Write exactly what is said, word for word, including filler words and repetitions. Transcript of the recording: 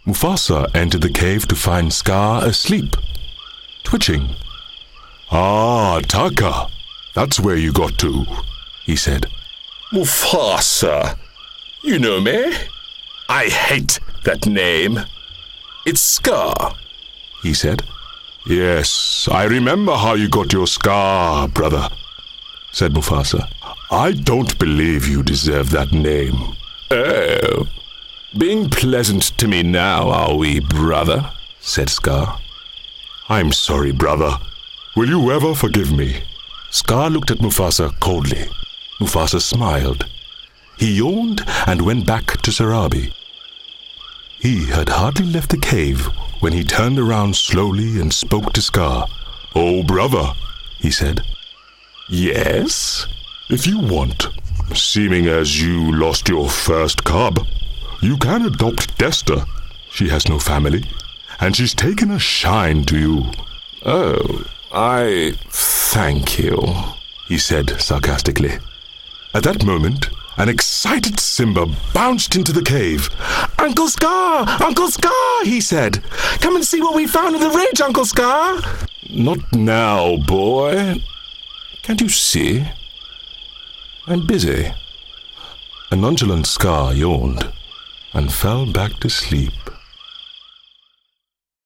Mufasa entered the cave to find Scar asleep, twitching. "Ah, Taka, that's where you got to," he said. "Mufasa, you know me? I hate that name. It's Scar," he said. "Yes, I remember how you got your scar, brother," said Mufasa. "I don't believe you deserve that name." "Oh, being pleasant to me now, are we, brother?" said Scar. "I'm sorry, brother. Will you ever forgive me?" Scar looked at Mufasa coldly. Mufasa smiled. He yawned and went back to Sarabi. He had hardly left the cave when he turned around slowly and spoke to Scar. "Oh, brother," he said. "Yes?" "If you want, seeming as you lost your first cub, you can adopt Desta. She has no family, and she's taken a shine to you." "Oh, I thank you," he said sarcastically. At that moment, an excited Simba bounced into the cave. "Uncle Scar! Uncle Scar!" he said. "Come and see what we found in the ridge, Uncle Scar!" "Not now, boy. Can't you see? I'm busy." A nonchalant Scar yawned and fell back to sleep.